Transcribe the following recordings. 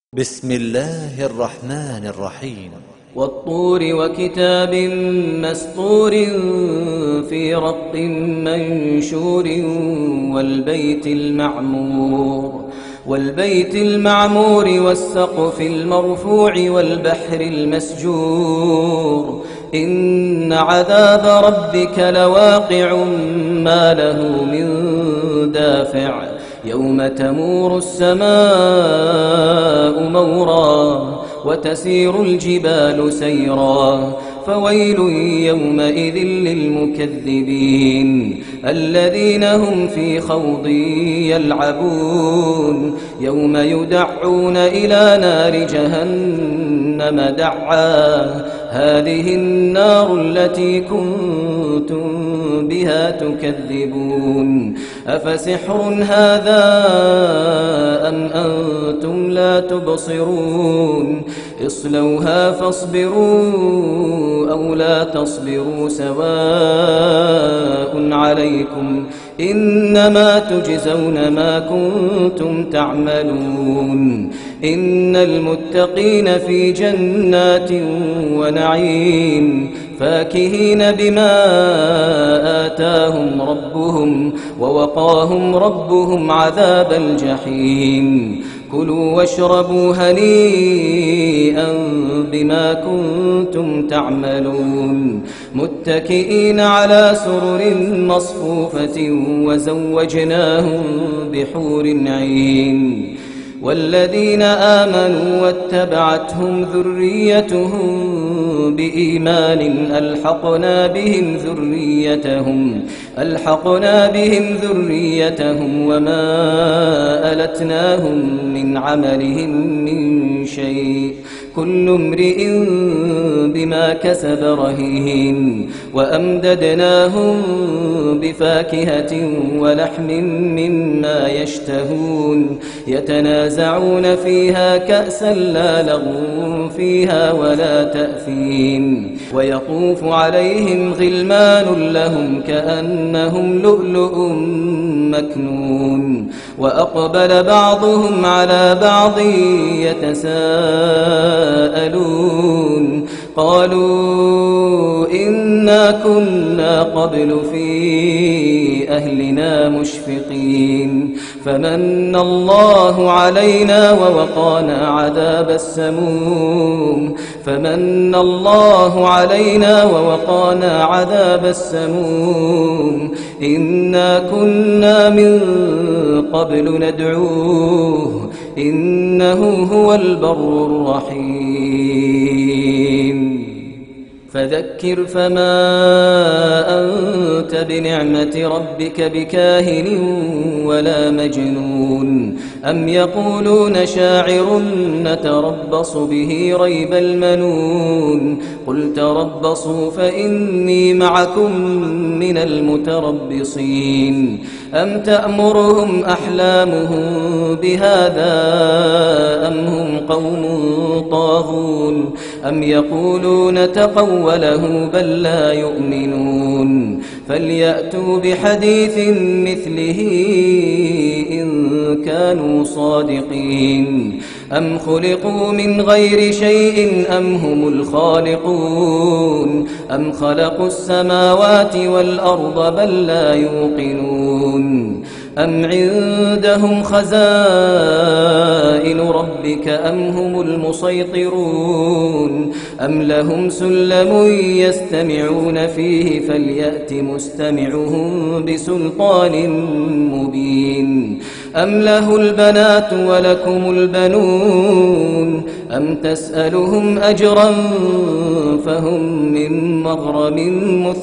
بسم الله الرحمن الرحيم والطور وكتاب مسطور في رق منشور والبيت المعمور والسقف المرفوع والبحر المسجور إن عذاب ربك لواقع ما له من دافع يوم تمور السماء مورا وتسير الجبال سيرا فويل يومئذ للمكذبين الذين هم في خوض يلعبون يوم يدعون إلى نار جهنم دعا هذه النار التي كنتم بها تكذبون أفسحر هذا أم أنتم لا تبصرون اصلوها فاصبروا أو لا تصبروا سواء عليكم إنما تجزون ما كنتم تعملون إن المتقين في جنات ونعيم فاكهين بما آتاهم ربهم ووقاهم ربهم عذاب الجحيم كلوا واشربوا هنيئا بما كنتم تعملون متكئين على سرر مصفوفة وزوجناهم بحور عين والذين آمنوا واتبعتهم ذريتهم بإيمان ألحقنا بهم ذريتهم وما ألتناهم من عملهم من شيء كل امرئ بما كسب رهين وأمددناهم بفاكهة ولحم مما يشتهون يتنازعون فيها كأسا لا لغو فيها ولا تأثيم ويطوف عليهم غلمان لهم كأنهم لؤلؤ مكنون وأقبل بعضهم على بعض يتساءلون قالوا إنا كنا قبل في أهلنا مشفقين فمن الله علينا ووقانا عذاب السموم إنا كنا من قبل ندعوه إنه هو البر الرحيم فذكر فما أنت بنعمة ربك بكاهن ولا مجنون أم يقولون شاعر نتربص به ريب المنون قل تربصوا فإني معكم من المتربصين أم تأمرهم أحلامهم بهذا أم هم قوم طاغون أم يقولون تقوله بل لا يؤمنون فليأتوا بحديث مثله إن كانوا صادقين أم خلقوا من غير شيء أم هم الخالقون أم خلقوا السماوات والأرض بل لا يوقنون أم عندهم خزائن ربك أم هم المسيطرون أم لهم سلم يستمعون فيه فليأت مستمعهم بسلطان مبين أم له البنات ولكم البنون أم تسألهم أجرا فهم من مغرم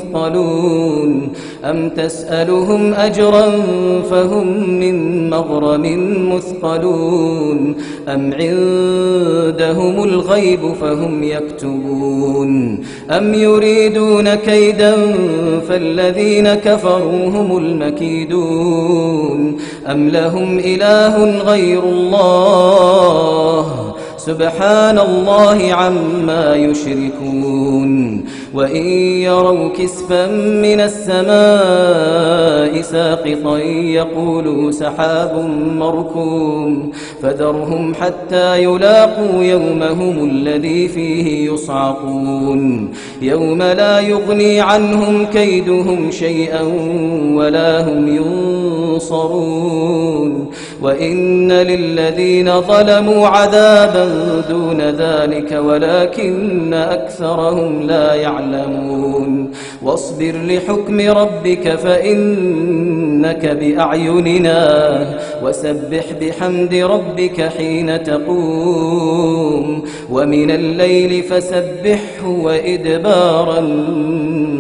مثقلون أم عندهم الغيب فهم يكتبون أم يريدون كيدا فالذين كفروا هم المكيدون أم لهم إله غير الله سبحان الله عما يشركون وإن يروا كسفا من السماء ساقطا يقولوا سحاب مركوم فذرهم حتى يلاقوا يومهم الذي فيه يصعقون يوم لا يغني عنهم كيدهم شيئا ولا هم ينصرون وإن للذين ظلموا عذابا دون ذلك ولكن أكثرهم لا يعلمون واصبر لحكم ربك فإنك بأعيننا وسبح بحمد ربك حين تقوم ومن الليل فسبحه وإدبار